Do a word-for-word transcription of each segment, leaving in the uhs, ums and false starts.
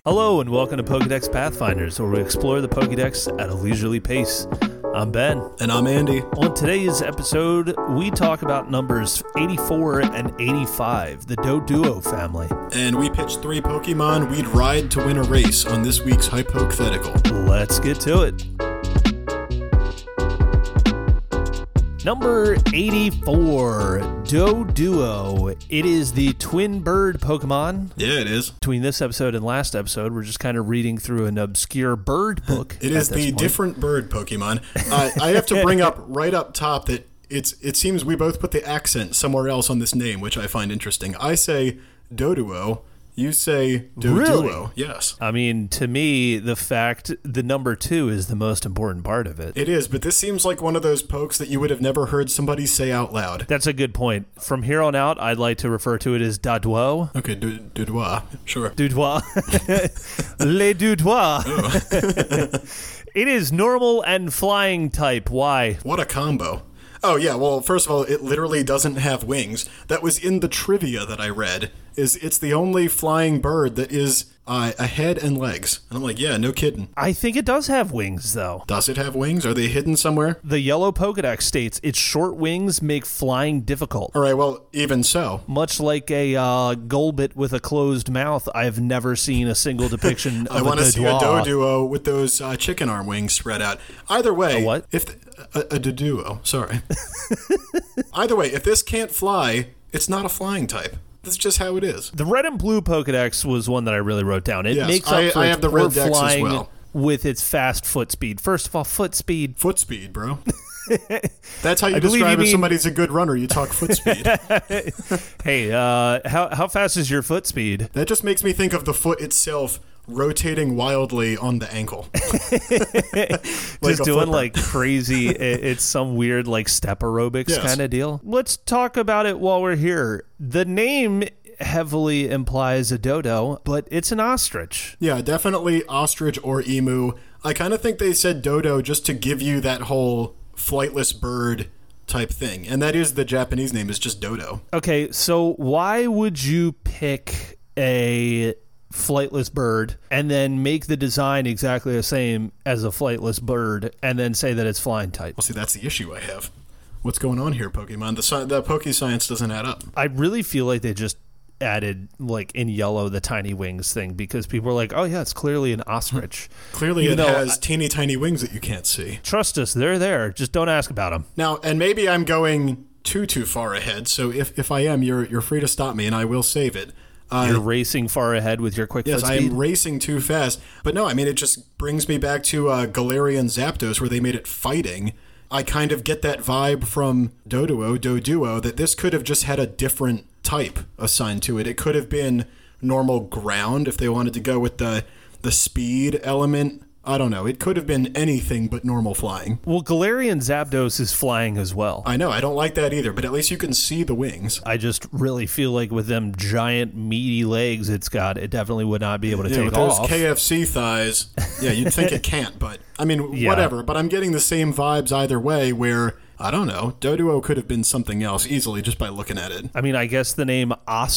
Hello and welcome to Pokedex Pathfinders, where we explore the Pokedex at a leisurely pace. I'm Ben. And I'm Andy. On today's episode, we talk about numbers eighty-four and eighty-five, the Doduo family. And we pitch three Pokemon we'd ride to win a race on this week's Hypothetical. Let's get to it. Number eighty-four, Doduo. It is the twin bird Pokemon. Yeah, it is. Between this episode and last episode, we're just kind of reading through an obscure bird book. It is the point. different bird Pokemon. Uh, I have to bring up right up top that it's. it seems we both put the accent somewhere else on this name, which I find interesting. I say Doduo. You say Doduo. Really? Yes. I mean, to me, the fact, the number two is the most important part of it. It is, but this seems like one of those pokes that you would have never heard somebody say out loud. That's a good point. From here on out, I'd like to refer to it as Doduo. Okay, Doduo. Sure. Doduo. Les Doduo. Oh. It is normal and flying type. Why? What a combo. Oh, yeah, well, first of all, it literally doesn't have wings. That was in the trivia that I read, is it's the only flying bird that is uh, a head and legs. And I'm like, yeah, no kidding. I think it does have wings, though. Does it have wings? Are they hidden somewhere? The yellow Pokedex states its short wings make flying difficult. All right, well, even so. Much like a uh, Golbit with a closed mouth, I've never seen a single depiction of I a want to see a Doduo. Doduo with those uh, chicken arm wings spread out. Either way, A what? If the, a, a Doduo, sorry. Either way, if this can't fly, it's not a flying type. That's just how it is. The red and blue Pokedex was one that I really wrote down. It yes, makes up I, for I its have the poor red dex flying as well. With its fast foot speed. First of all, foot speed. Foot speed, bro. That's how you I believe describe you if mean- somebody's a good runner. You talk foot speed. Hey, uh, how how fast is your foot speed? That just makes me think of the foot itself rotating wildly on the ankle. Like Just a doing flipper. like crazy, it- it's some weird like step aerobics Yes. kind of deal. Let's talk about it while we're here. The name heavily implies a dodo, but it's an ostrich. Yeah, definitely ostrich or emu. I kind of think they said dodo just to give you that whole flightless bird type thing. And that is the Japanese name, is just dodo. Okay, so why would you pick a flightless bird and then make the design exactly the same as a flightless bird and then say that it's flying type? Well, see, that's the issue I have. What's going on here, Pokemon? The, sci- the Poke science doesn't add up. I really feel like they just added like in yellow the tiny wings thing because people are like, oh yeah, it's clearly an ostrich. Clearly Even it though has I- teeny tiny wings that you can't see. Trust us, they're there. Just don't ask about them. Now, and maybe I'm going too, too far ahead, so if, if I am, you're you're free to stop me and I will save it. Uh, You're racing far ahead with your quick Yes, foot I speed. am racing too fast. But no, I mean, it just brings me back to uh, Galarian Zapdos, where they made it fighting. I kind of get that vibe from Doduo, Doduo, that this could have just had a different type assigned to it. It could have been normal ground if they wanted to go with the the speed element. I don't know. It could have been anything but normal flying. Well, Galarian Zapdos is flying as well. I know, I don't like that either, but at least you can see the wings. I just really feel like with them giant meaty legs it's got, it definitely would not be able to Yeah, take with those off. K F C thighs, yeah, you'd think it can't, but I mean, Yeah. whatever. But I'm getting the same vibes either way where, I don't know, Doduo could have been something else easily just by looking at it. I mean, I guess the name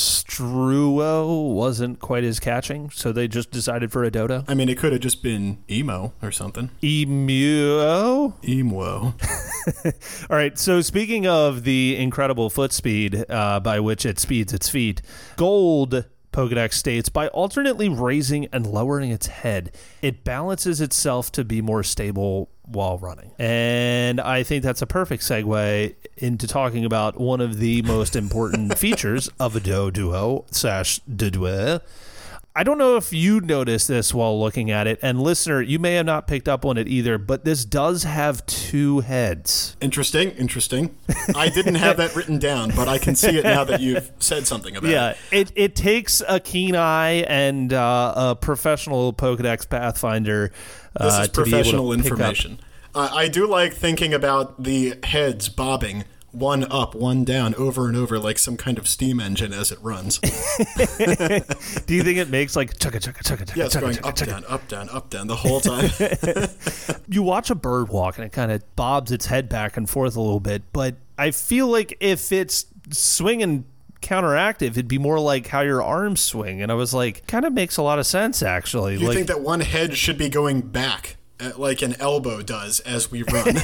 Ostruo wasn't quite as catching, so they just decided for a dodo. I mean, it could have just been emo or something. Emu. Emo. All right, so speaking of the incredible foot speed uh, by which it speeds its feet, Gold Pokedex states, by alternately raising and lowering its head, it balances itself to be more stable while running. And I think that's a perfect segue into talking about one of the most important features of a Doduo slash Doduo. I don't know if you noticed this while looking at it, and listener, you may have not picked up on it either, but this does have two heads. Interesting, interesting. I didn't have that written down, but I can see it now that you've said something about Yeah, it. it, it takes a keen eye and uh, a professional Pokedex Pathfinder uh, This is to be able professional to pick up. information. Uh, I do like thinking about the heads bobbing one up, one down, over and over like some kind of steam engine as it runs. Do you think it makes like chugga chugga chugga chugga? Yeah, it's chugga, going chugga, up, chugga? down, up, down, up, down the whole time. You watch a bird walk and it kind of bobs its head back and forth a little bit, but I feel like if it's swinging counteractive. It'd be more like how your arms swing. And I was like, kind of makes a lot of sense, actually. You like, think that one head should be going back, uh, like an elbow does as we run.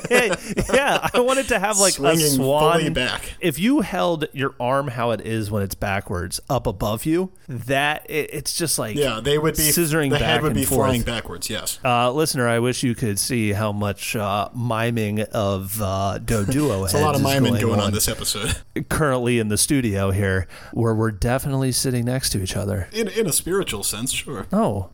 Yeah, I wanted to have like Swinging a swan. fully back. If you held your arm how it is when it's backwards up above you, that it, it's just like Yeah, they would be scissoring the back head would and be forth. flying backwards. Yes. Uh, listener, I wish you could see how much uh, miming of uh, Doduo It's heads a lot of is miming going, going on on this episode. currently in the studio here, where we're definitely sitting next to each other. In in a spiritual sense, sure. Oh.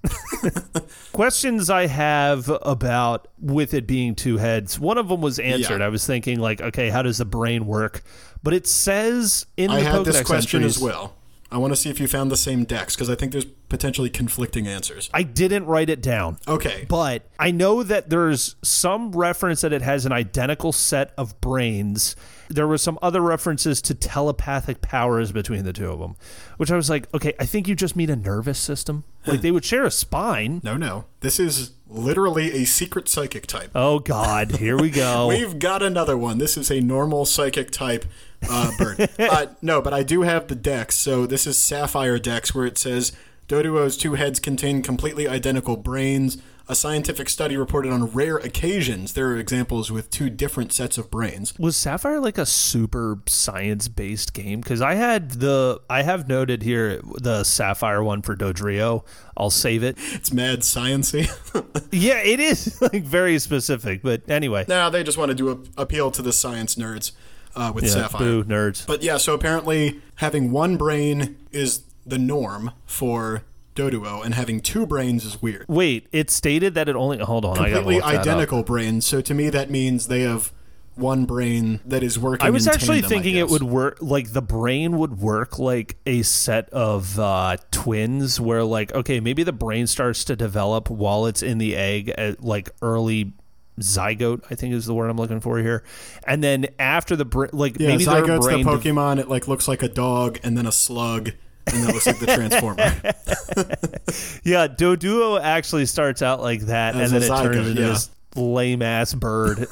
Questions I have about with it being two heads. One of them was answered. Yeah. I was thinking like, okay, how does the brain work? But it says in I the had this Pokedex question entries, as well. I want to see if you found the same decks because I think there's potentially conflicting answers. I didn't write it down. Okay. But I know that there's some reference that it has an identical set of brains. There were some other references to telepathic powers between the two of them, which I was like, okay, I think you just mean a nervous system. Like they would share a spine. No, no. This is literally a secret psychic type. Oh, God. Here we go. We've got another one. This is a normal psychic type uh, bird. uh, no, but I do have the dex. So this is Sapphire Dex, where it says Doduo's two heads contain completely identical brains. A scientific study reported on rare occasions there are examples with two different sets of brains. Was Sapphire like a super science-based game? Because I had the, I have noted here the Sapphire one for Dodrio. I'll save it. It's mad science-y. Yeah, it is like very specific. But anyway. Nah, they just wanted to a- appeal to the science nerds uh, with Yeah, Sapphire. boo, nerds. But yeah, so apparently having one brain is the norm for Doduo, and having two brains is weird. Wait, it stated that it only, hold on, I gotta Completely look that up. identical brains, so to me that means they have one brain that is working I was in actually tandem, I thinking it guess. would work, like the brain would work like a set of uh, twins where like, okay, maybe the brain starts to develop while it's in the egg at like early zygote, I think is the word I'm looking for here. And then after the brain, like Yeah, maybe their Zygote's brain... the de- Pokemon, it like looks like a dog, and then a slug, and then it looks like the Transformer. yeah, Doduo actually starts out like that, As and then a it turns zygote, into yeah. this lame-ass bird.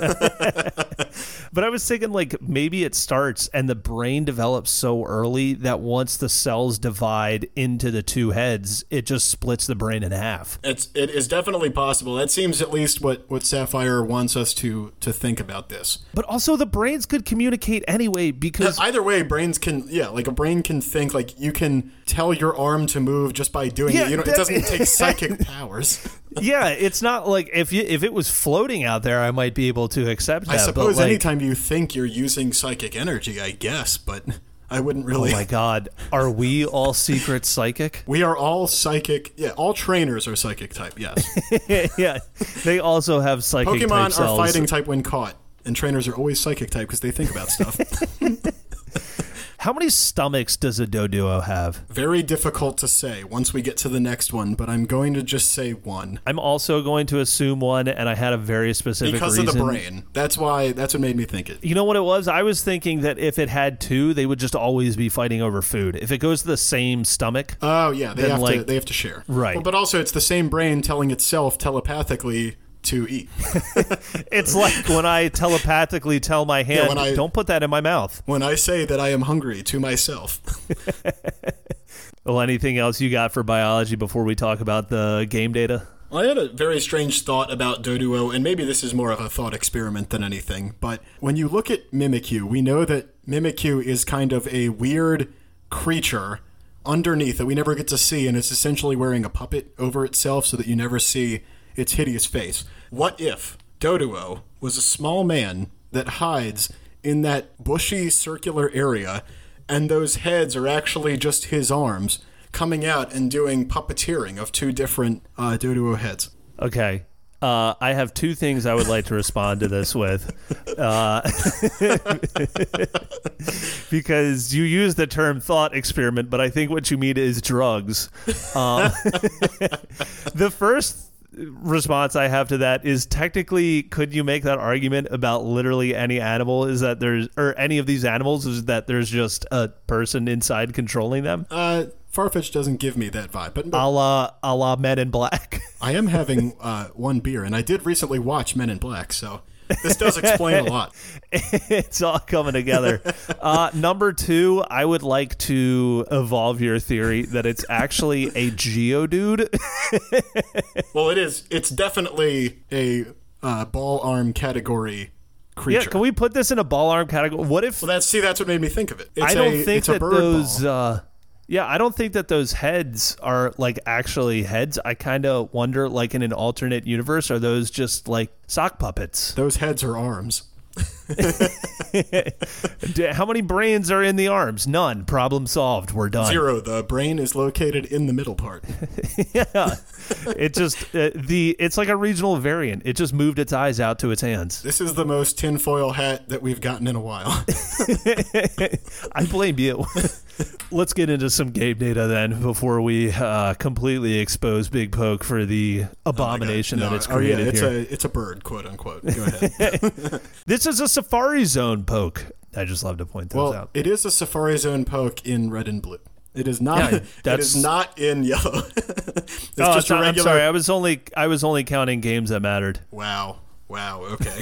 But I was thinking, like, maybe it starts and the brain develops so early that once the cells divide into the two heads, it just splits the brain in half. It's it is definitely possible. That seems at least what, what Sapphire wants us to to think about this. But also the brains could communicate anyway because... Either way, brains can yeah, like a brain can think. Like you can tell your arm to move just by doing Yeah, it. You know, it that- doesn't take psychic powers. yeah, it's not like if you, if it was floating out there, I might be able to accept that. I suppose but like, anytime you think you're using psychic energy, I guess, but I wouldn't really. oh my God, are we all secret psychic? We are all psychic. Yeah, all trainers are psychic type. Yes. Yeah, they also have psychic type Pokemon are cells. fighting type when caught, and trainers are always psychic type because they think about stuff. How many stomachs does a Doduo have? Very difficult to say once we get to the next one, but I'm going to just say one. I'm also going to assume one, and I had a very specific Because reason. of the brain. That's why, that's what made me think it. You know what it was? I was thinking that if it had two, they would just always be fighting over food. If it goes to the same stomach, Oh, yeah, they Then, have to like- they have to share. Right. Well, but also, it's the same brain telling itself telepathically to eat. it's like when I telepathically tell my hand, when I- don't put that in my mouth. When I say that I am hungry to myself. Well, anything else you got for biology before we talk about the game data? I had a very strange thought about Doduo, and maybe this is more of a thought experiment than anything, but when you look at Mimikyu, we know that Mimikyu is kind of a weird creature underneath that we never get to see, and it's essentially wearing a puppet over itself so that you never see its hideous face. What if Doduo was a small man that hides in that bushy circular area, and those heads are actually just his arms coming out and doing puppeteering of two different uh, Doduo heads? Okay. Uh, I have two things I would like to respond to this with. Uh, because you use the term thought experiment, but I think what you mean is drugs. Um, the first response I have to that is technically, could you make that argument about literally any animal? Is that there's, or any of these animals, is that there's just a person inside controlling them? Uh, Farfetch doesn't give me that vibe, but, but A la, a la Men in Black. I am having uh, one beer, and I did recently watch Men in Black, so This does explain a lot. It's all coming together. Uh, number two, I would like to evolve your theory that it's actually a Geodude. Well, it is. It's definitely a uh, ball arm category creature. Yeah, can we put this in a ball arm category? What if... Well, that's see, that's what made me think of it. It's I don't a, think it's that a bird those... ball. Uh, yeah, I don't think that those heads are, like, actually heads. I kind of wonder, like, in an alternate universe, are those just, like, sock puppets? Those heads are arms. How many brains are in the arms? None. Problem solved. We're done. Zero. The brain is located in the middle part. Yeah. It just, uh, the it's like a regional variant. It just moved its eyes out to its hands. This is the most tinfoil hat that we've gotten in a while. I blame you. Let's get into some game data then before we uh, completely expose Big Poke for the abomination oh that it's oh yeah, created it's here. a it's a bird, quote unquote. Go ahead. This is a Safari Zone Poke. I just love to point those Well, out. it is a Safari Zone Poke in red and blue. It is not. Yeah, it that's- is not in yellow. It's Oh, just so- a I'm regular. sorry. I was only I was only counting games that mattered. Wow. Wow. Okay.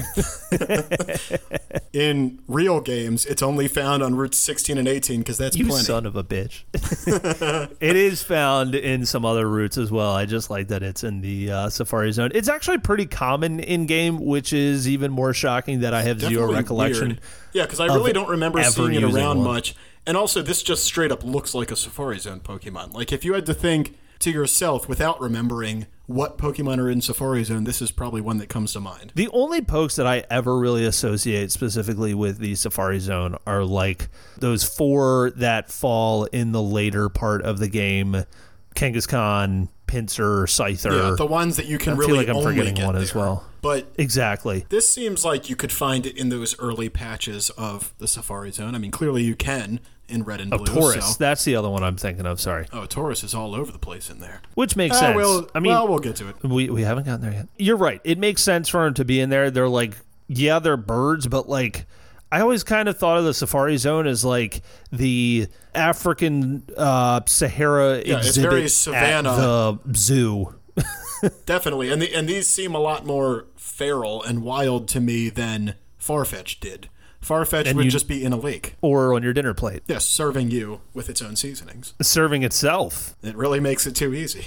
In real games, it's only found on routes sixteen and eighteen because that's You plenty. son of a bitch. It is found in some other routes as well. I just like that it's in the uh, Safari Zone. It's actually pretty common in game, which is even more shocking that I have zero Definitely recollection. weird. Yeah, because I really don't remember ever seeing it using around one. much. And also, this just straight up looks like a Safari Zone Pokemon. Like, if you had to think to yourself without remembering what Pokemon are in Safari Zone, this is probably one that comes to mind. The only pokes that I ever really associate specifically with the Safari Zone are like those four that fall in the later part of the game: Kangaskhan, Pinsir, Scyther. Yeah, the ones that you can I really feel like I'm only forgetting get one as there. well. But Exactly. this seems like you could find it in those early patches of the Safari Zone. I mean, clearly you can in red and blue. Oh, Taurus. so- That's the other one I'm thinking of. Sorry. Oh, Taurus is all over the place in there. Which makes Ah, sense. well, I mean, well, we'll get to it. we we haven't gotten there yet. You're right. It makes sense for them to be in there. They're like, yeah, they're birds, but like, I always kind of thought of the Safari Zone as like the African uh, Sahara Yeah, it's exhibit very at savanna. the zoo. Definitely. And the, and these seem a lot more feral and wild to me than Farfetch did. Farfetch And would you- just be in a lake. Or on your dinner plate, Yes, serving you with its own seasonings. serving itself. It really makes it too easy.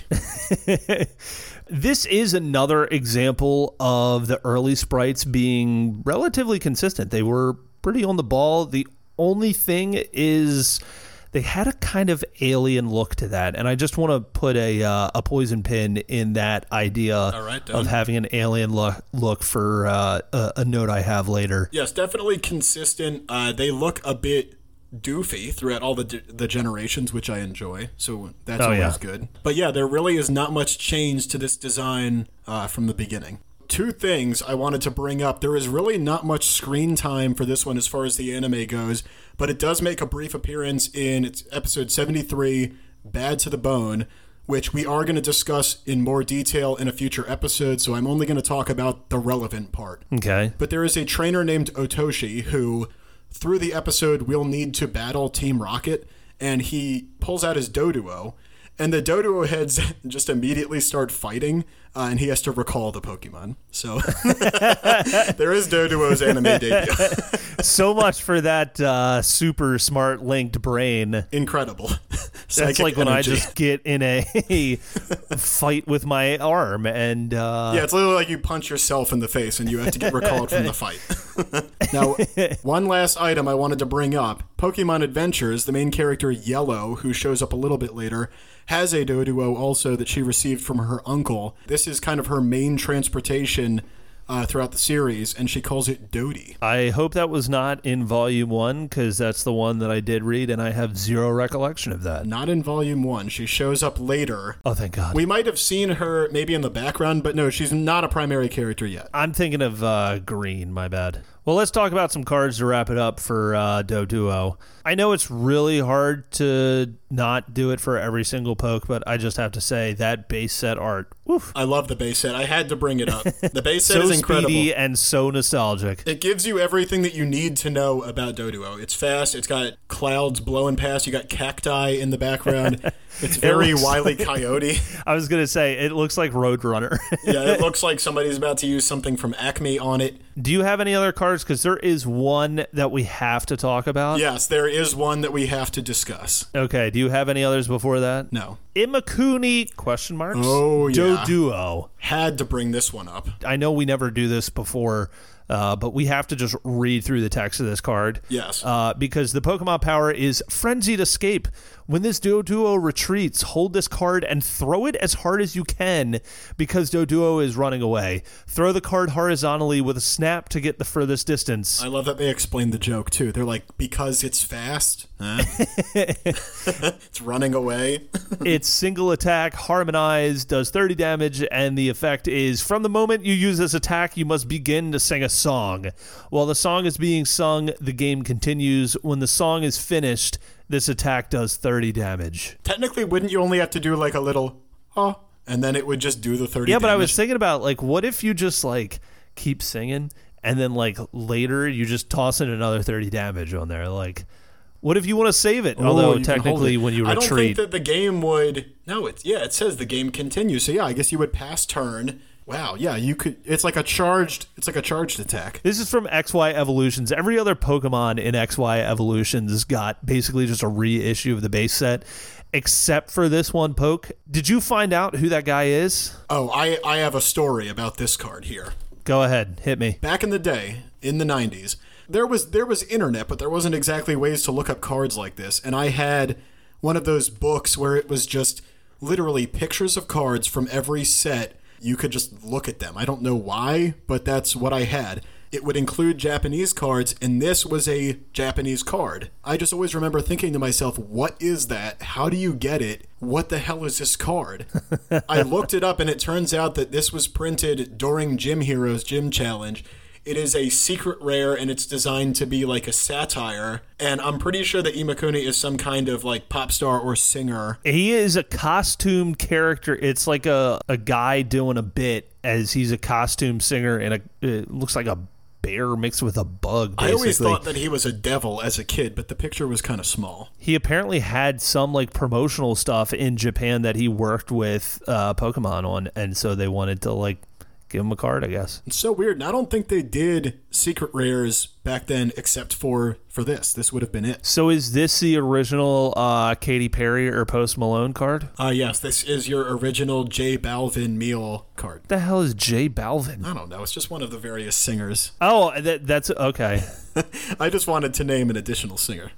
This is another example of the early sprites being relatively consistent. They were pretty on the ball. The only thing is they had a kind of alien look to that, and I just want to put a uh, a poison pin in that idea All right, done. of having an alien look look for uh, a, a note I have later. Yes, definitely consistent. Uh, they look a bit doofy throughout all the the generations, which I enjoy. So that's Oh, always yeah. good. But yeah, there really is not much change to this design uh, from the beginning. Two things I wanted to bring up. There is really not much screen time for this one as far as the anime goes, but it does make a brief appearance in its episode seventy-three, Bad to the Bone, which we are going to discuss in more detail in a future episode, so I'm only going to talk about the relevant part. Okay. But there is a trainer named Otoshi who, through the episode, will need to battle Team Rocket, and he pulls out his Doduo, and the Doduo heads just immediately start fighting, uh, and he has to recall the Pokemon. So there is Doduo's anime debut. So much for that uh, super smart linked brain. Incredible. That's Psychic like when I energy. just get in a fight with my arm and uh, Yeah, it's literally like you punch yourself in the face and you have to get recalled from the fight. Now, one last item I wanted to bring up. Pokemon Adventures, the main character Yellow, who shows up a little bit later, has a Doduo also that she received from her uncle. This is kind of her main transportation uh, throughout the series, and she calls it Dodie. I hope that was not in volume one because that's the one that I did read and I have zero recollection of that. Not in Volume one. She shows up later. Oh, thank God. We might have seen her maybe in the background, but no, she's not a primary character yet. I'm thinking of uh, green, my bad. Well, let's talk about some cards to wrap it up for uh, Doduo. I know it's really hard to not do it for every single poke, but I just have to say that base set art Oof. I love the base set. I had to bring it up. The base set So is incredible. speedy and so nostalgic. It gives you everything that you need to know about Doduo. It's fast. It's got clouds blowing past. You got cacti in the background. It's very looks Wile E. like- Coyote. I was going to say, it looks like Roadrunner. Yeah, it looks like somebody's about to use something from Acme on it. Do you have any other cards? Because there is one that we have to talk about. Yes, there is one that we have to discuss. Okay, do you have any others before that? No. Imakuni, question marks? Oh, yeah. Doduo. Had to bring this one up. I know we never do this before, uh, but we have to just read through the text of this card. Yes. Uh, because the Pokemon power is Frenzied Escape. When this Doduo retreats, hold this card and throw it as hard as you can because Doduo is running away. Throw the card horizontally with a snap to get the furthest distance. I love that they explained the joke, too. They're like, because it's fast? Huh? It's running away? It's single attack, harmonized, does thirty damage, and the effect is from the moment you use this attack, you must begin to sing a song. While the song is being sung, the game continues. When the song is finished, this attack does thirty damage. Technically, wouldn't you only have to do like a little, oh, and then it would just do the thirty Yeah, but damage? I was thinking about, like, what if you just, like, keep singing, and then, like, later you just toss in another thirty damage on there? Like, what if you want to save it? Oh, Although, you can hold technically, it. when you I don't think retreat... that the game would... No, it's yeah, it says the game continues. So yeah, I guess you would pass turn. Wow, yeah, you could... It's like a charged... It's like a charged attack. This is from X Y Evolutions. Every other Pokemon in X Y Evolutions got basically just a reissue of the base set, except for this one, Poke. Did you find out who that guy is? Oh, I, I have a story about this card here. Go ahead, hit me. Back in the day, in the nineties, there was there was internet, but there wasn't exactly ways to look up cards like this. And I had one of those books where it was just literally pictures of cards from every set. You could just look at them. I don't know why, but that's what I had. It would include Japanese cards, and this was a Japanese card. I just always remember thinking to myself, what is that? How do you get it? What the hell is this card? I looked it up, and it turns out that this was printed during Gym Heroes Gym Challenge. It is a secret rare, and it's designed to be like a satire. And I'm pretty sure that Imakuni is some kind of like pop star or singer. He is a costume character. It's like a, a guy doing a bit as he's a costume singer, and a, it looks like a bear mixed with a bug, basically. I always thought that he was a devil as a kid, but the picture was kind of small. He apparently had some like promotional stuff in Japan that he worked with uh, Pokemon on, and so they wanted to like give him a card, I guess. It's so weird, and I don't think they did secret rares back then except for, for this. This would have been it. So is this the original uh, Katy Perry or Post Malone card? Uh, yes, this is your original J Balvin meal card. What the hell is J Balvin? I don't know. It's just one of the various singers. Oh, that, that's okay. I just wanted to name an additional singer.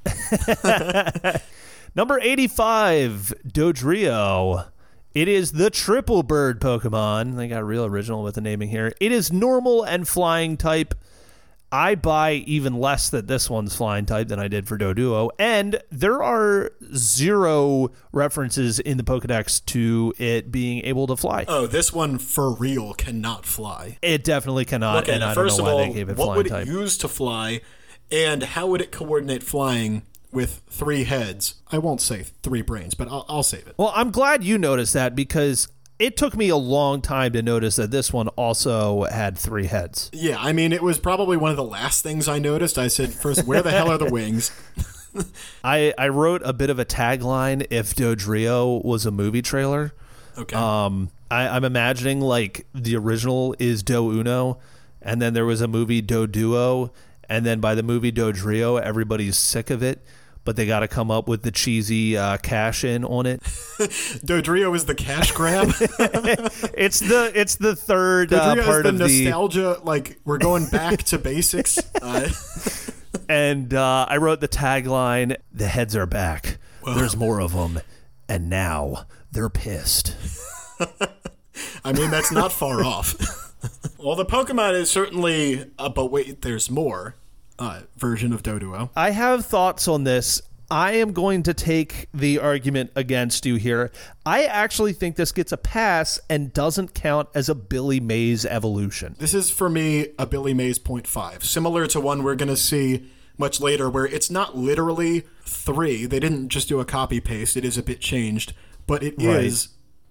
Number eighty-five, Dodrio. It is the triple bird Pokemon. They got real original with the naming here. It is normal and flying type. I buy even less that this one's flying type than I did for Doduo. And there are zero references in the Pokedex to it being able to fly. Oh, this one for real cannot fly. It definitely cannot, Look at and it. I don't First know of why all, they gave it what flying would type. it use to fly, and how would it coordinate flying with three heads? I won't say three brains, but I'll, I'll save it. Well, I'm glad you noticed that because it took me a long time to notice that this one also had three heads. Yeah, I mean, it was probably one of the last things I noticed. I said, first, where the hell are the wings? I, I wrote a bit of a tagline if Dodrio was a movie trailer. Okay. Um, I, I'm imagining like the original is Do Uno, and then there was a movie Do Duo, and then by the movie Dodrio, everybody's sick of it, but they got to come up with the cheesy uh, cash in on it. Dodrio is the cash grab. It's the it's the third uh, Dodrio part is the of the nostalgia, like we're going back to basics. Uh, and uh, I wrote the tagline: "The heads are back. Whoa. There's more of them, and now they're pissed." I mean, that's not far off. Well, the Pokemon is certainly, uh, but wait, there's more uh, version of Doduo. I have thoughts on this. I am going to take the argument against you here. I actually think this gets a pass and doesn't count as a Billy Mays evolution. This is, for me, a Billy Mays point five, similar to one we're going to see much later, where it's not literally three. They didn't just do a copy-paste. It is a bit changed, but it Right. is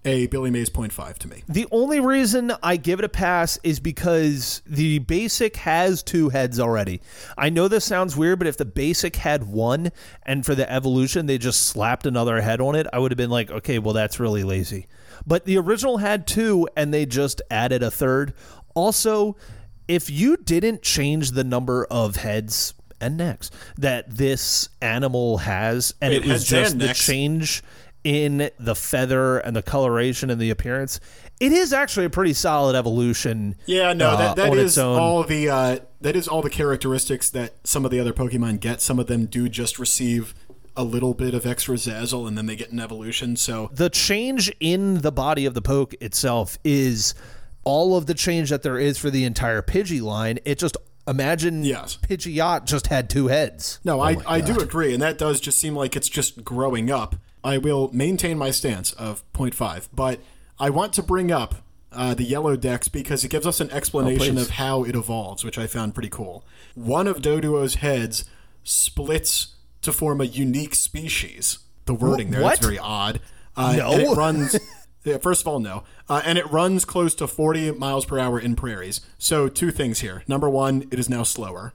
a Billy Mays point five to me. The only reason I give it a pass is because the basic has two heads already. I know this sounds weird, but if the basic had one and for the evolution they just slapped another head on it, I would have been like, okay, well, that's really lazy. But the original had two and they just added a third. Also, if you didn't change the number of heads and necks that this animal has, and Wait, it was just the necks? change in the feather and the coloration and the appearance, it is actually a pretty solid evolution. Yeah, no, uh, that, that on is its own. all the uh, that is all the characteristics that some of the other Pokemon get. Some of them do just receive a little bit of extra Zazzle, and then they get an evolution. So The change in the body of the Poke itself is all of the change that there is for the entire Pidgey line. It just imagine Yes. Pidgeot just had two heads. no, I, I do agree, and that does just seem like it's just growing up. I will maintain my stance of point five, but I want to bring up uh, the yellow dex because it gives us an explanation please. of how it evolves, which I found pretty cool. One of Doduo's heads splits to form a unique species. The wording there, What? that's very odd. Uh, No. And it runs... Yeah, first of all, no. Uh, and it runs close to forty miles per hour in prairies. So two things here. Number one, it is now slower.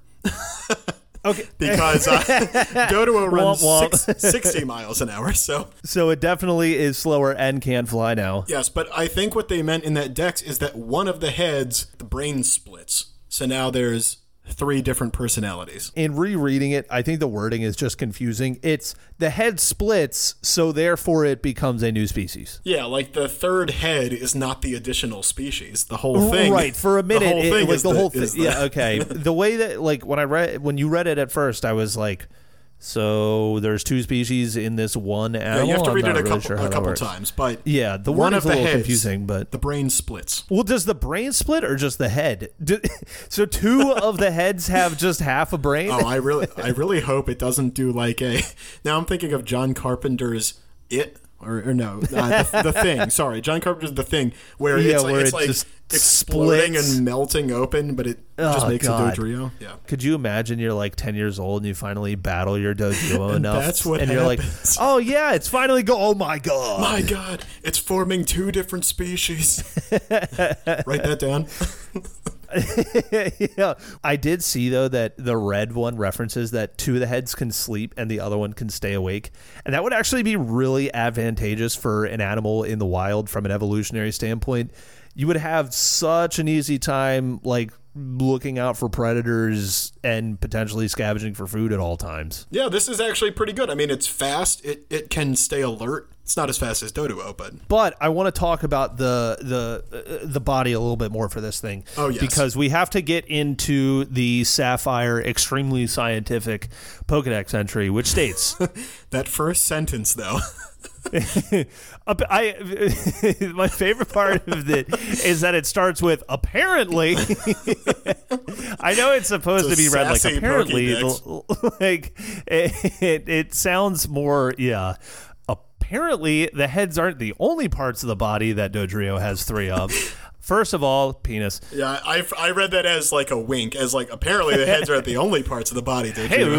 Okay. Because uh, Doduo runs Womp womp. six, sixty miles an hour. So, So it definitely is slower and can fly now. yes, but I think what they meant in that dex is that one of the heads, the brain splits. So now there's three different personalities. In rereading it, I think the wording is just confusing. It's the head splits, so therefore it becomes a new species. Yeah, like the third head is not the additional species. The whole thing. Right, for a minute, the whole it, thing like is the, the, whole thing. is the- Yeah, okay. The way that, like, when I read, when you read it at first, I was like, so there's two species in this one animal. Yeah, you have to I'm read it not a really couple, sure how a that couple works. times, but Yeah, the one wording's of a the little heads, confusing, but the brain splits. well, does the brain split or just the head? Do, so two of the heads have just half a brain. Oh, I really, I really hope it doesn't do like a. Now I'm thinking of John Carpenter's It, or, or no, uh, the, the Thing. Sorry, John Carpenter's The Thing, where Yeah, it's like, where it's it like just exploding splits. and melting open, but it just Oh, makes God. a Dodrio. Yeah. Could you imagine you're like ten years old and you finally battle your Doduo enough, that's what and you're like, happens. oh yeah, it's finally go. Oh my god. My God, it's forming two different species. Write that down. Yeah, I did see though that the red one references that two of the heads can sleep and the other one can stay awake, and that would actually be really advantageous for an animal in the wild from an evolutionary standpoint. You would have such an easy time like looking out for predators and potentially scavenging for food at all times. Yeah, this is actually pretty good. I mean, it's fast. It it can stay alert. It's not as fast as Doduo, but But I want to talk about the the uh, the body a little bit more for this thing. Oh, yes. Because we have to get into the Sapphire extremely scientific Pokedex entry, which states that first sentence, though. Ap- I my favorite part of it is that it starts with apparently. I know it's supposed It's to a be read like sassy apparently, Pokédex. like it, it, it sounds more yeah. Apparently, the heads aren't the only parts of the body that Dodrio has three of. First of all, penis. Yeah, I, I read that as like a wink, as like apparently the heads are the only parts of the body that Dodrio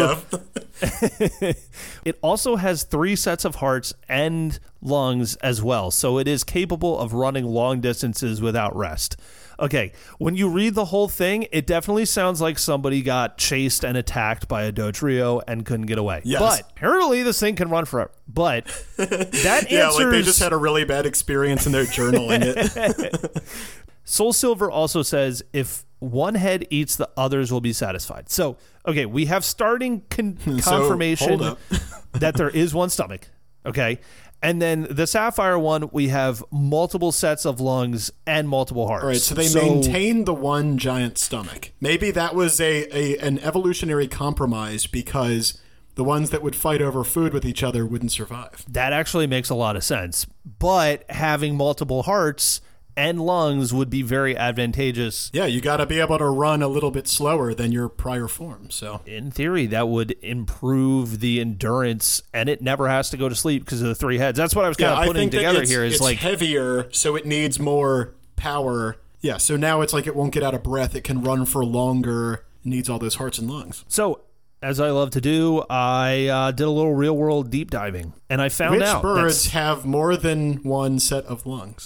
has three of. It also has three sets of hearts and lungs as well, so it is capable of running long distances without rest. Okay, when you read the whole thing, it definitely sounds like somebody got chased and attacked by a Dodrio and couldn't get away. Yes. But apparently this thing can run forever. But that Yeah, answers... like they just had a really bad experience in their journaling it. Soul Silver also says if one head eats, the others will be satisfied. So, okay, we have starting con- confirmation hold up. that there is one stomach. Okay. And then the Sapphire one, we have multiple sets of lungs and multiple hearts. All right, so they maintain the one giant stomach. Maybe that was a, a an evolutionary compromise because the ones that would fight over food with each other wouldn't survive. That actually makes a lot of sense. But having multiple hearts and lungs would be very advantageous. Yeah, you got to be able to run a little bit slower than your prior form. So In theory, that would improve the endurance, and it never has to go to sleep because of the three heads. That's what I was kind yeah, of I putting think that together it's, here. Is it's like heavier, so it needs more power. Yeah, so now it's like it won't get out of breath. It can run for longer. It needs all those hearts and lungs. so. as I love to do, I uh, did a little real world deep diving, and I found Which out birds have more than one set of lungs?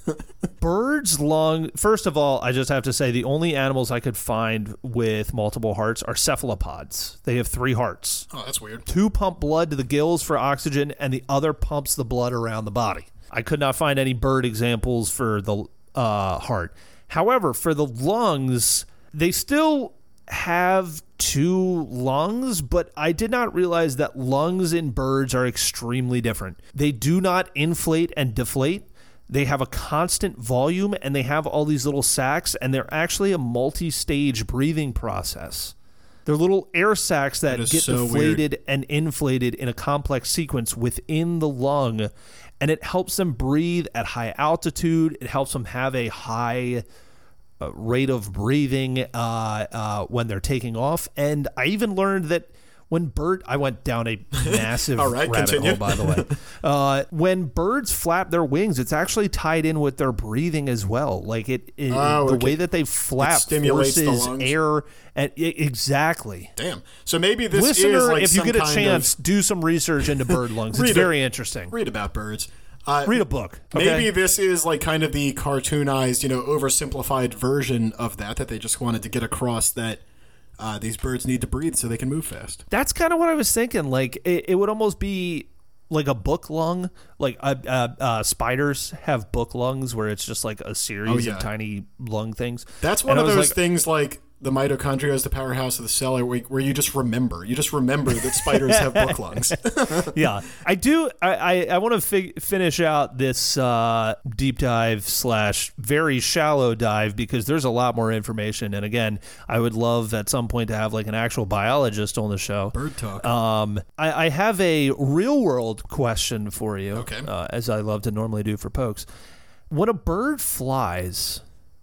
Birds' lung. First of all, I just have to say the only animals I could find with multiple hearts are cephalopods. They have three hearts. Oh, that's weird. Two pump blood to the gills for oxygen, and the other pumps the blood around the body. I could not find any bird examples for the uh, heart. However, for the lungs, they still have two lungs, but I did not realize that lungs in birds are extremely different. They do not inflate and deflate. They have a constant volume, and they have all these little sacs, and they're actually a multi-stage breathing process. They're little air sacs that, that get so deflated weird. and inflated in a complex sequence within the lung, and it helps them breathe at high altitude. It helps them have a high uh, rate of breathing uh, uh, when they're taking off. And I even learned that when bird, I went down a massive All right, rabbit continue. hole, by the way. Uh, when birds flap their wings, it's actually tied in with their breathing as well. Like it, it oh, the okay. way that they flap stimulates forces the lungs. air. And it, exactly. Damn. So maybe this Listener, is like if you some get a kind chance, of... do some research into bird lungs. It's Read very a- interesting. Read about birds. Uh, Read a book. Okay? Maybe this is like kind of the cartoonized, you know, oversimplified version of that, that they just wanted to get across that uh, these birds need to breathe so they can move fast. That's kind of what I was thinking. Like, it, it would almost be like a book lung. Like, uh, uh, uh, spiders have book lungs where it's just like a series Oh, yeah. of tiny lung things. That's one And of I was those like, things like the mitochondria is the powerhouse of the cell, where, where you just remember. You just remember that spiders have book lungs. Yeah, I do. I, I, I want to fig- finish out this uh, deep dive slash very shallow dive because there's a lot more information. And again, I would love at some point to have like an actual biologist on the show. Bird talk. Um, I, I have a real world question for you, Okay. uh, as I love to normally do for pokes. When a bird flies,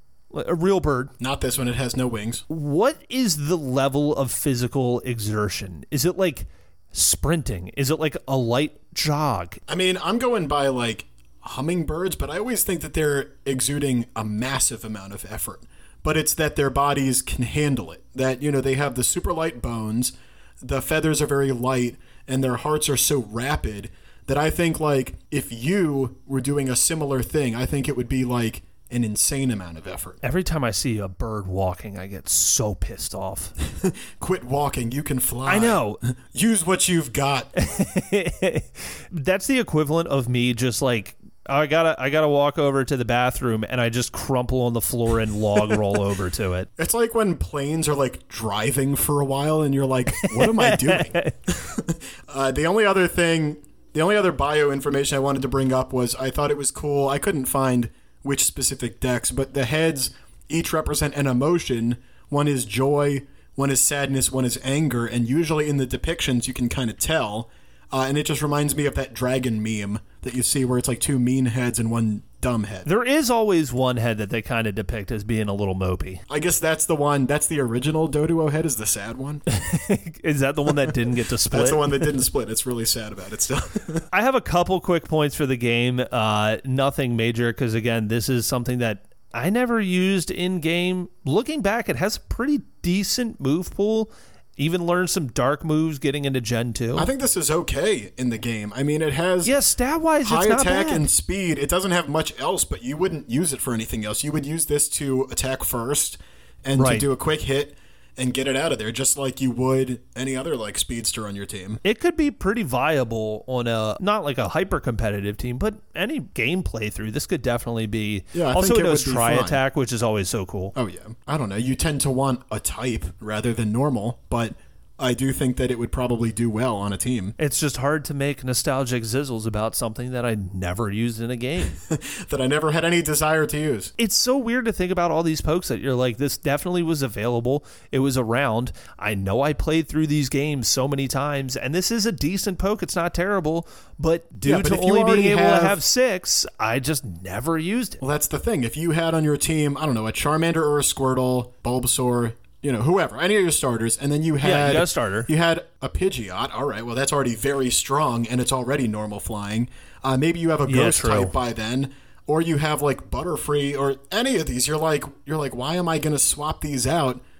a real bird, Not this one. It has no wings. what is the level of physical exertion? Is it like sprinting? Is it like a light jog? I mean, I'm going by like hummingbirds, but I always think that they're exuding a massive amount of effort. But it's that their bodies can handle it. That, you know, they have the super light bones, the feathers are very light, and their hearts are so rapid that I think, like, if you were doing a similar thing, I think it would be like an insane amount of effort. Every time I see a bird walking, I get so pissed off. Quit walking, you can fly. I know. Use what you've got. That's the equivalent of me just like, I gotta I gotta walk over to the bathroom and I just crumple on the floor and log roll over to it. It's like when planes are like driving for a while and you're like, what am I doing? uh, the only other thing, the only other bio information I wanted to bring up was I thought it was cool. I couldn't find which specific decks, but the heads each represent an emotion. One is joy, one is sadness, one is anger, and usually in the depictions you can kind of tell. Uh, and it just reminds me of that dragon meme that you see where it's like two mean heads and one dumb head. There is always one head that they kind of depict as being a little mopey. I guess that's the one, that's the original Doduo head, is the sad one. Is that the one that didn't get to split? That's the one that didn't split. It's really sad about it still. I have a couple quick points for the game. Uh, nothing major because, again, this is something that I never used in-game. Looking back, it has a pretty decent move pool. Even learned some dark moves getting into Gen two. I think this is okay in the game. I mean, it has yeah, stat-wise, high it's not attack bad. and speed. It doesn't have much else, but you wouldn't use it for anything else. You would use this to attack first and Right. to do a quick hit and get it out of there, just like you would any other like speedster on your team. It could be pretty viable on a, not like a hyper-competitive team, but any game playthrough. This could definitely be. Yeah, I also, think it it knows would be try fun. attack, which is always so cool. Oh yeah, I don't know. You tend to want a type rather than normal, but I do think that it would probably do well on a team. It's just hard to make nostalgic zizzles about something that I never used in a game. That I never had any desire to use. It's so weird to think about all these pokes that you're like, this definitely was available. It was around. I know I played through these games so many times, and this is a decent poke. It's not terrible, but due Yeah, but to if you only being already able have- to have six, I just never used it. Well, that's the thing. If you had on your team, I don't know, a Charmander or a Squirtle, Bulbasaur, you know, whoever, any of your starters, and then you had Yeah, you got a starter. You had a Pidgeot. All right, well, that's already very strong, and it's already normal flying. Uh, maybe you have a Yeah, Ghost true. type by then, or you have like Butterfree, or any of these. You're like, you're like, why am I going to swap these out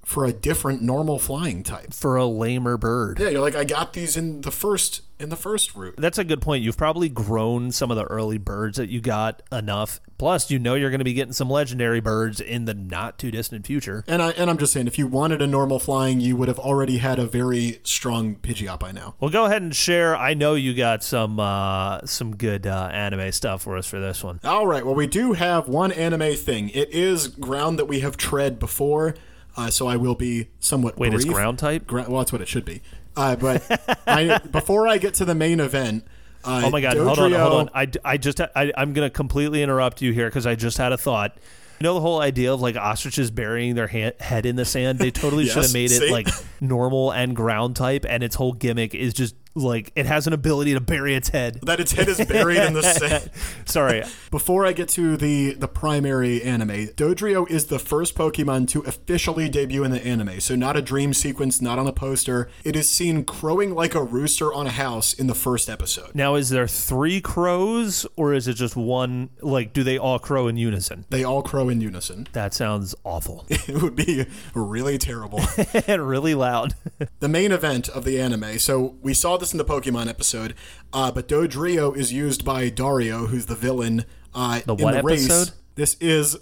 for a different normal flying type. For a lamer bird. Yeah, you're like, I got these in the first in the first route. That's a good point. You've probably grown some of the early birds that you got enough. Plus, you know you're going to be getting some legendary birds in the not too distant future. And I and I'm just saying, if you wanted a normal flying, you would have already had a very strong Pidgeot by now. Well, go ahead and share. I know you got some uh, some good uh, anime stuff for us for this one. All right. Well, we do have one anime thing. It is ground that we have tread before. Uh, so I will be somewhat Wait, brief. it's ground type? Gra- well, that's what it should be. Uh, but I, before I get to the main event, uh, oh my God, Dodrio, hold on, hold on. I, I just, I, I'm going to completely interrupt you here because I just had a thought. You know the whole idea of like ostriches burying their ha- head in the sand? They totally Yes, should have made it see? like normal and ground type, and its whole gimmick is just like it has an ability to bury its head. That its head is buried in the sand. Sorry. Before I get to the, the primary anime, Dodrio is the first Pokemon to officially debut in the anime. So not a dream sequence, not on a poster. It is seen crowing like a rooster on a house in the first episode. Now, is there three crows, or is it just one? Like, do they all crow in unison? They all crow in unison. That sounds awful. It would be really terrible. And really loud. The main event of the anime, so we saw this in the Pokemon episode, uh, but Dodrio is used by Dario, who's the villain uh, The in what the race. episode? This is,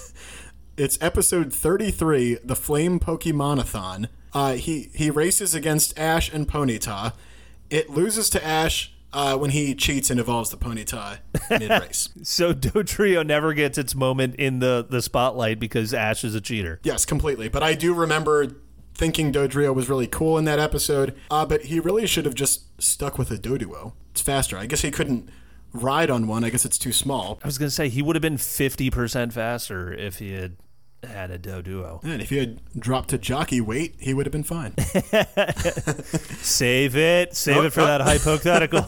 it's episode thirty-three, the Flame Pokemonathon. Uh, he, he races against Ash and Ponyta. It loses to Ash uh, when he cheats and evolves the Ponyta mid-race. So Dodrio never gets its moment in the, the spotlight because Ash is a cheater. Yes, completely. But I do remember thinking Dodrio was really cool in that episode, uh, but he really should have just stuck with a Doduo. It's faster. I guess he couldn't ride on one. I guess it's too small. I was going to say, he would have been fifty percent faster if he had had a Doduo. And if he had dropped to jockey weight, he would have been fine. Save it. Save Oh, it for oh. that hypothetical.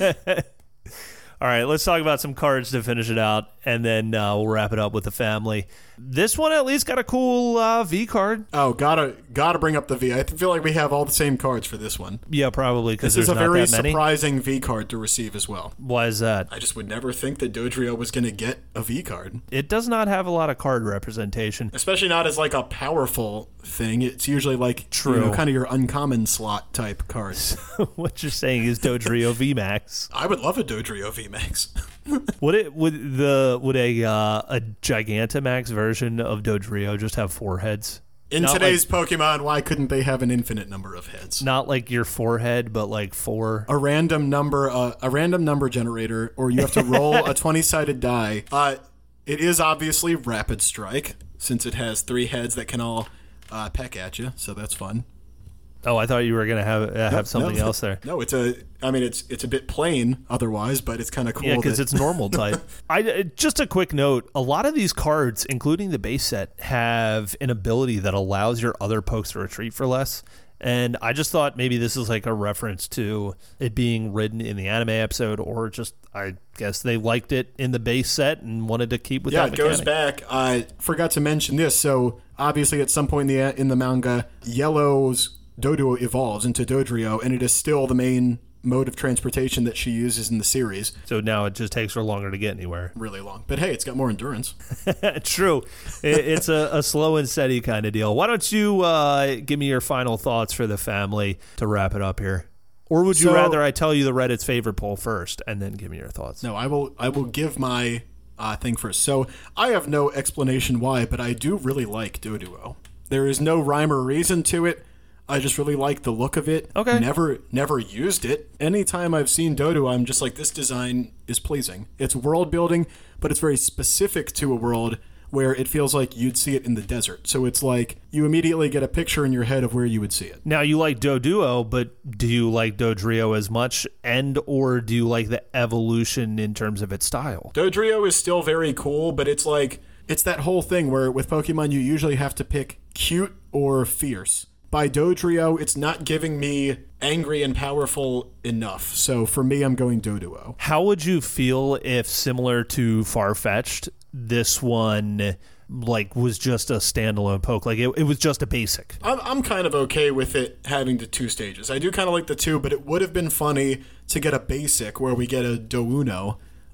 All right, let's talk about some cards to finish it out, and then uh, we'll wrap it up with the family. This one at least got a cool uh, V card. Oh, gotta gotta bring up the V. I feel like we have all the same cards for this one. Yeah, probably, because This there's is a not very that many. surprising V card to receive as well. Why is that? I just would never think that Dodrio was going to get a V card. It does not have a lot of card representation. Especially not as like a powerful thing. It's usually like True. you know, kind of your uncommon slot type cards. What you're saying is Dodrio V Max. I would love a Dodrio V Max. Would it would the would a uh, a Gigantamax version of Dodrio just have four heads? In Not today's like, Pokemon, why couldn't they have an infinite number of heads? not like your forehead, but like four. A random number, uh, a random number generator, or you have to roll a twenty-sided die. Uh, it is obviously Rapid Strike, since it has three heads that can all uh, peck at you, so that's fun. Oh, I thought you were gonna have uh, have something no, else there. No, it's a. I mean, it's it's a bit plain otherwise, but it's kind of cool. Yeah, because that- it's normal type. I uh, just a quick note: a lot of these cards, including the base set, have an ability that allows your other pokes to retreat for less. And I just thought maybe this is like a reference to it being written in the anime episode, or just I guess they liked it in the base set and wanted to keep with Yeah, that it goes mechanic. back. I forgot to mention this. So obviously, at some point in the in the manga, Yellow's Doduo evolves into Dodrio, and it is still the main mode of transportation that she uses in the series. So now it just takes her longer to get anywhere. Really long. But hey, it's got more endurance. True. It, it's a, a slow and steady kind of deal. Why don't you uh, give me your final thoughts for the family to wrap it up here? Or would you So- rather I tell you the Reddit's favorite poll first and then give me your thoughts? No, I will I will give my uh, thing first. So I have no explanation why, but I do really like Doduo. There is no rhyme or reason to it. I just really like the look of it. Okay. Never never used it. Anytime I've seen Doduo, I'm just like, this design is pleasing. It's world building, but it's very specific to a world where it feels like you'd see it in the desert. So it's like you immediately get a picture in your head of where you would see it. Now, you like Doduo, but do you like Dodrio as much, and or do you like the evolution in terms of its style? Dodrio is still very cool, but it's like, it's that whole thing where with Pokemon you usually have to pick cute or fierce. By Dodrio, it's not giving me angry and powerful enough. So for me, I'm going Doduo. How would you feel if, similar to Farfetch'd, this one like was just a standalone poke? Like it, it was just a basic. I'm, I'm kind of okay with it having the two stages. I do kind of like the two, but it would have been funny to get a basic where we get a Douno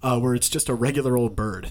uh, where it's just a regular old bird.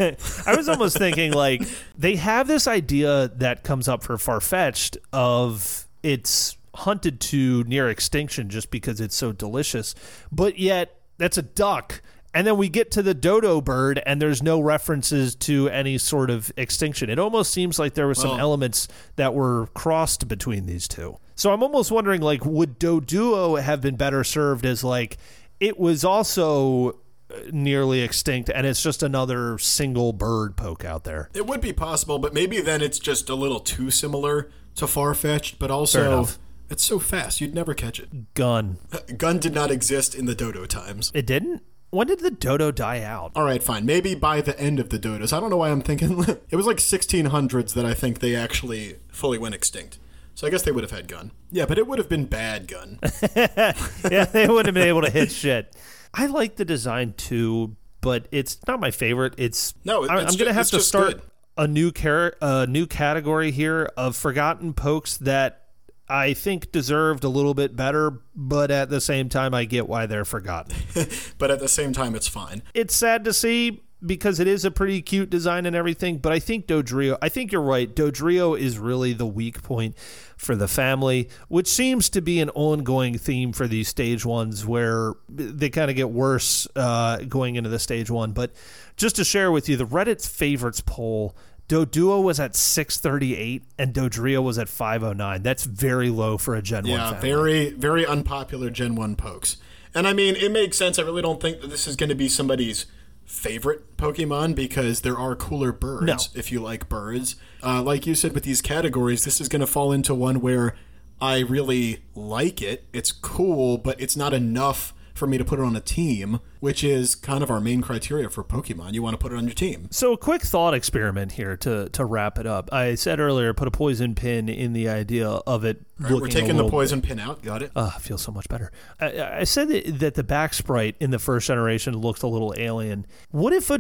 I was almost thinking, like, they have this idea that comes up for Farfetch'd of it's hunted to near extinction just because it's so delicious, but yet that's a duck. And then we get to the dodo bird, and there's no references to any sort of extinction. It almost seems like there were some well, elements that were crossed between these two. So I'm almost wondering, like, would Doduo have been better served as, like, it was also nearly extinct, and it's just another single bird poke out there? It would be possible, but maybe then it's just a little too similar to Farfetch'd, but also it's so fast, you'd never catch it. Gun. Gun did not exist in the dodo times. It didn't? When did the dodo die out? All right, fine. Maybe by the end of the dodos. I don't know why I'm thinking. It was like sixteen hundreds that I think they actually fully went extinct. So I guess they would have had gun. Yeah, but it would have been bad gun. Yeah, they wouldn't have been able to hit shit. I like the design too, but it's not my favorite. It's no. It's I'm just, going to have it's to just start good. a new car- a new category here of forgotten pokes that I think deserved a little bit better, but at the same time, I get why they're forgotten. But at the same time, it's fine. It's sad to see because it is a pretty cute design and everything, but I think Dodrio, I think you're right. Dodrio is really the weak point for the family, which seems to be an ongoing theme for these stage ones where they kind of get worse uh, going into the stage one. But just to share with you, the Reddit favorites poll, Doduo was at six thirty-eight and Dodrio was at five oh nine. That's very low for a Gen yeah, one family. Yeah, very, very unpopular Gen one pokes. And I mean, it makes sense. I really don't think that this is going to be somebody's favorite Pokemon because there are cooler birds no. if you like birds. Uh, like you said with these categories, this is going to fall into one where I really like it. It's cool, but it's not enough for me to put it on a team, which is kind of our main criteria for Pokemon. You want to put it on your team. So a quick thought experiment here to to wrap it up. I said earlier, put a poison pin in the idea of it Right, looking we're taking a little, the poison pin out. Got it. Uh, I feel so much better. I, I said that, that the back sprite in the first generation looked a little alien. What if a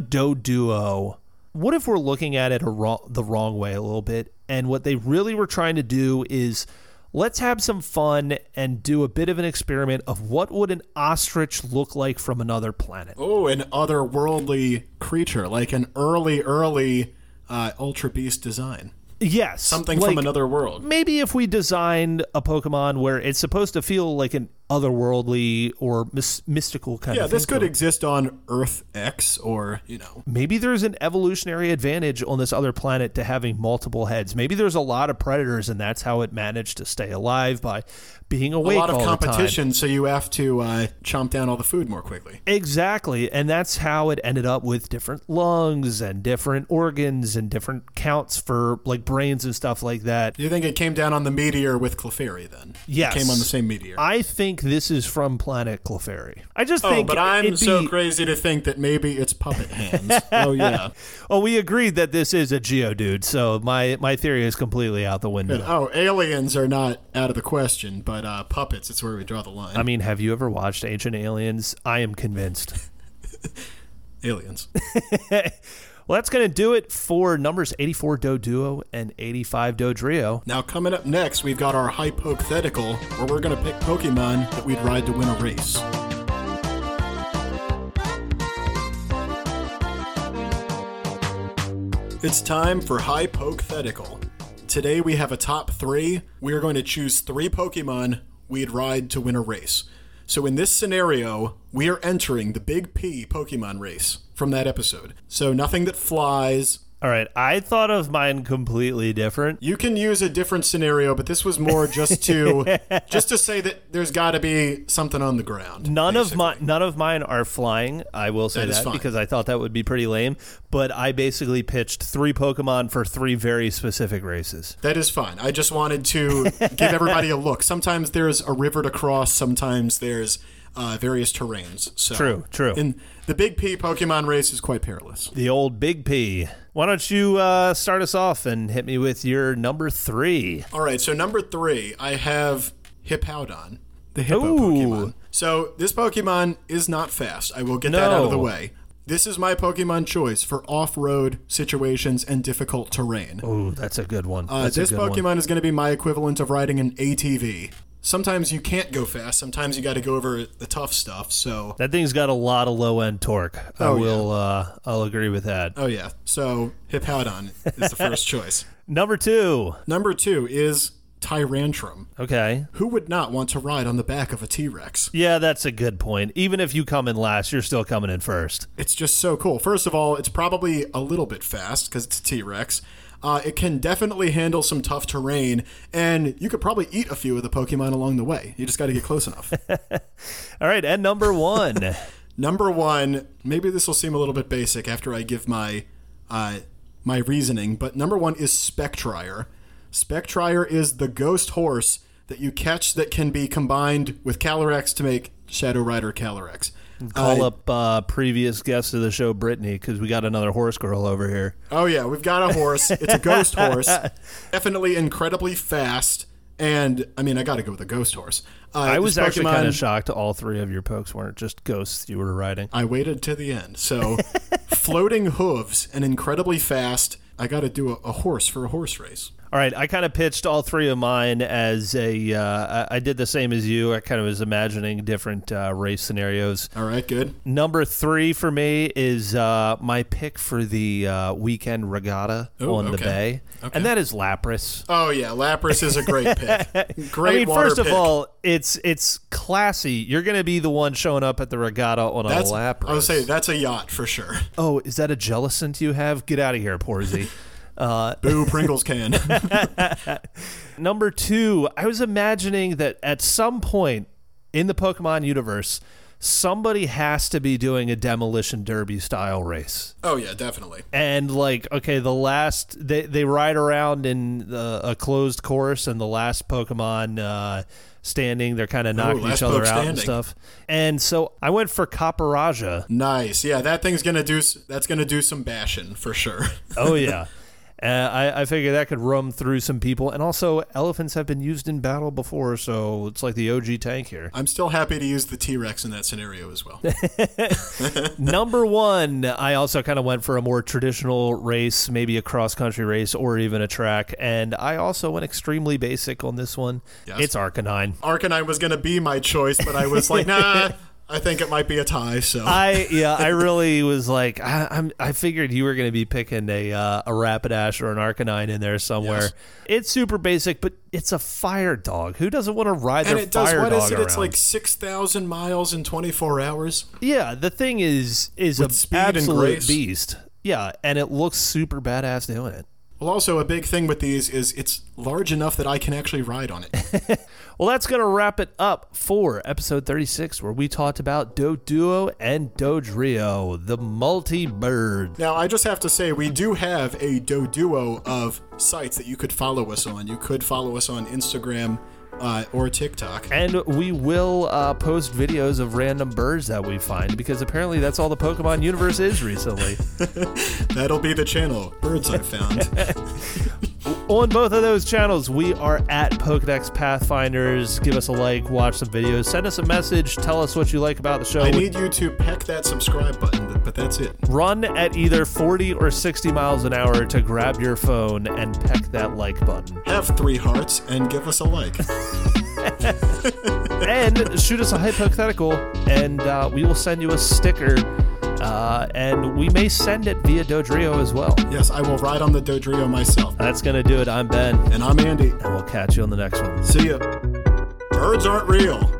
Doduo, what if we're looking at it a wrong, the wrong way a little bit, and what they really were trying to do is let's have some fun and do a bit of an experiment of what would an ostrich look like from another planet. Oh, an otherworldly creature, like an early, early uh, Ultra Beast design. Yes. Something like, from another world. Maybe if we designed a Pokemon where it's supposed to feel like an otherworldly or mis- mystical kind yeah, of thing. thing. Yeah, this could exist on Earth X or, you know. Maybe there's an evolutionary advantage on this other planet to having multiple heads. Maybe there's a lot of predators and that's how it managed to stay alive by being awake all the time. A lot of competition, so you have to uh, chomp down all the food more quickly. Exactly, and that's how it ended up with different lungs and different organs and different counts for like brains and stuff like that. Do you think it came down on the meteor with Clefairy then? Yes. It came on the same meteor. I think this is from planet Clefairy. I just oh, think but I'm it'd so be... crazy to think that maybe it's puppet hands. Oh, yeah. Well, we agreed that this is a Geodude, so my, my theory is completely out the window. And, oh, aliens are not out of the question, but uh, puppets, it's where we draw the line. I mean, have you ever watched Ancient Aliens? I am convinced. Aliens. Well, that's going to do it for numbers eighty-four Doduo and eighty-five Dodrio. Now, coming up next, we've got our hypothetical, where we're going to pick Pokemon that we'd ride to win a race. It's time for Hypothetical. Today we have a top three. We are going to choose three Pokemon we'd ride to win a race. So in this scenario, we are entering the Big P Pokemon race from that episode. So nothing that flies. All right, I thought of mine completely different. You can use a different scenario, but this was more just to just to say that there's got to be something on the ground. None basically. of my none of mine are flying. I will say That is that fine. because I thought that would be pretty lame. But I basically pitched three Pokemon for three very specific races. That is fine. I just wanted to give everybody a look. Sometimes there's a river to cross. Sometimes there's uh, various terrains. So True, true. In the Big P Pokemon race is quite perilous. The old Big P. Why don't you uh, start us off and hit me with your number three? All right, so number three, I have Hippowdon, the hippo Ooh. Pokemon. So this Pokemon is not fast. I will get that out of the No. way. This is my Pokemon choice for off-road situations and difficult terrain. Oh, that's a good one. Uh, That's a this good Pokemon one. is going to be my equivalent of riding an A T V. sometimes you can't go fast. Sometimes you got to go over the tough stuff. So That thing's got a lot of low end torque. I Oh, will. Uh, I'll agree with that. oh yeah, so Hippowdon is the first choice. Number two. Number two is Tyrantrum. Okay. Who would not want to ride on the back of a T-Rex? Yeah, that's a good point. Even if you come in last, you're still coming in first. It's just so cool. First of all, it's probably a little bit fast because it's a T-Rex. Uh, it can definitely handle some tough terrain, and you could probably eat a few of the Pokemon along the way. You just got to get close enough. All right, and number one. Number one, maybe this will seem a little bit basic after I give my uh, my reasoning, but number one is Spectrier. Spectrier is the ghost horse that you catch that can be combined with Calyrex to make Shadow Rider Calyrex. Call Uh, up uh, previous guest of the show, Brittany, because we got another horse girl over here. Oh, yeah, we've got a horse. It's a ghost horse. Definitely incredibly fast. And, I mean, I got to go with a ghost horse. Uh, I was this actually Pokemon- kind of shocked all three of your pokes weren't just ghosts you were riding. I waited to the end. So, floating hooves and incredibly fast. I got to do a, a horse for a horse race. All right, I kind of pitched all three of mine as a. Uh, I I did the same as you. I kind of was imagining different uh, race scenarios. All right, good. Number three for me is uh, my pick for the uh, weekend regatta Ooh, on the okay. bay, Okay. and that is Lapras. Oh, yeah, Lapras is a great pick. Great I mean, water first of pick. all, it's it's classy. You're going to be the one showing up at the regatta on That's, a Lapras. I would say that's a yacht for sure. Oh, is that a Jellicent you have? Get out of here, Porzy. Uh, Boo, Pringles can. Number two, I was imagining that at some point in the Pokemon universe, somebody has to be doing a Demolition Derby style race. Oh, yeah, definitely. And like, okay, the last, they, they ride around in the, a closed course, and the last Pokemon uh, standing, they're kind of knocking last each other poke out and standing. stuff. And so I went for Caparaja. Nice. Yeah, that thing's going to do, s- that's going to do some bashing for sure. Oh, yeah. Uh, I, I figure that could roam through some people. And also, elephants have been used in battle before, so it's like the O G tank here. I'm still happy to use the T-Rex in that scenario as well. Number one, I also kind of went for a more traditional race, maybe a cross-country race or even a track. And I also went extremely basic on this one. Yes. It's Arcanine. Arcanine was going to be my choice, but I was like, nah, I think it might be a tie, so. I yeah, I really was like, I, I'm. I figured you were going to be picking a uh, a Rapidash or an Arcanine in there somewhere. Yes. It's super basic, but it's a fire dog. Who doesn't want to ride and their it does, fire what dog is it? around? It's like six thousand miles in twenty-four hours. Yeah, the thing is is With a speed and absolute grace. beast. Yeah, and it looks super badass doing it. Well, also, a big thing with these is it's large enough that I can actually ride on it. Well, that's going to wrap it up for episode thirty-six, where we talked about Doduo and Dodrio, the multi-bird. Now, I just have to say, we do have a Doduo of sites that you could follow us on. You could follow us on Instagram uh, or TikTok. And we will uh, post videos of random birds that we find, because apparently that's all the Pokemon universe is recently. That'll be the channel, Birds I Found. On both of those channels, we are at Pokedex Pathfinders. Give us a like, watch some videos, send us a message, tell us what you like about the show. I need you to peck that subscribe button, but, but that's it. Run at either forty or sixty miles an hour to grab your phone and peck that like button. Have three hearts and give us a like. And shoot us a hypothetical, and uh, we will send you a sticker. Uh, and we may send it via Dodrio as well. Yes, I will ride on the Dodrio myself. That's going to do it. I'm Ben, And I'm Andy. and we'll catch you on the next one. See ya. Birds aren't real.